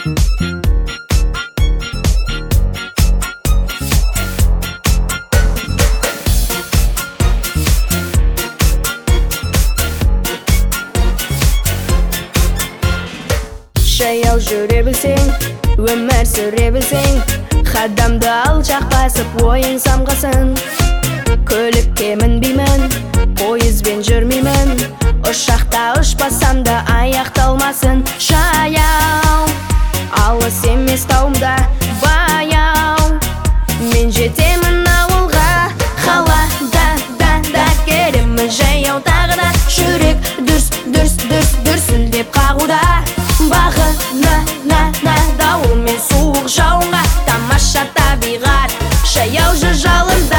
Жаяу жүре білсең, өмір сүре білсең, қадамды алшақ басып ойың самғасын. Көлікке мінбеймін, пойызбен жүрмеймін, ұшақта ұшпасам да аяқталмасын. Жаяу, алыс емес тауымда баяу, мен жетемін ауылға, қалада келемін жаяу тағы да. Жүрек дүрсілдеп қағуда, бағына дауыл мен суық жауынға. Тамаша табиғат, жаяу жүр жалында.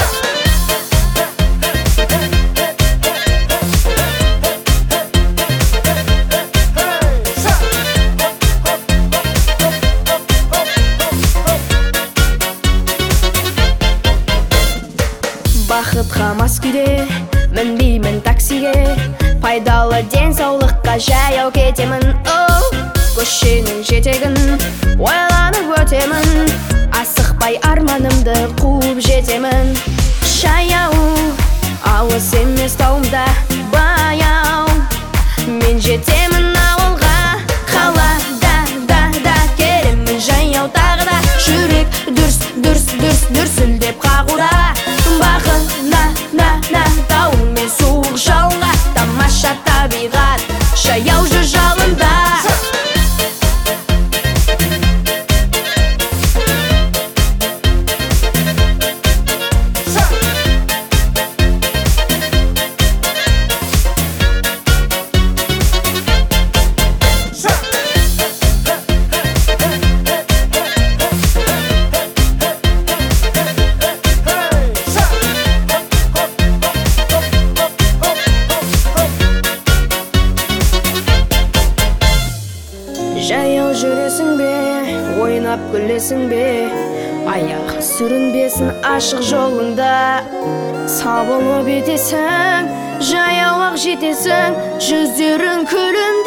Бақытқа мас күйде мінбеймін таксиге, пайдалы денсаулыққа жаяу кетемін. Көшенің жетегін ойланып өтемін, асықпай арманымды қуып жетемін. Жаяу, алыс емес тауымда баяу, мен жетемін ауылға, қалада келемін жаяу тағы да. Жүрек дүрсілдеп қағуда, бағына дауыл мен суық жауынға. Тамаша табиғат, жаяу жүр жалында. Жаяу жүресің бе, ойнап күлесің бе, аяқ сүрінбесін ашық жолыңда. Сабылып етесің, жаяу ақ жетесің, жүздерің күлін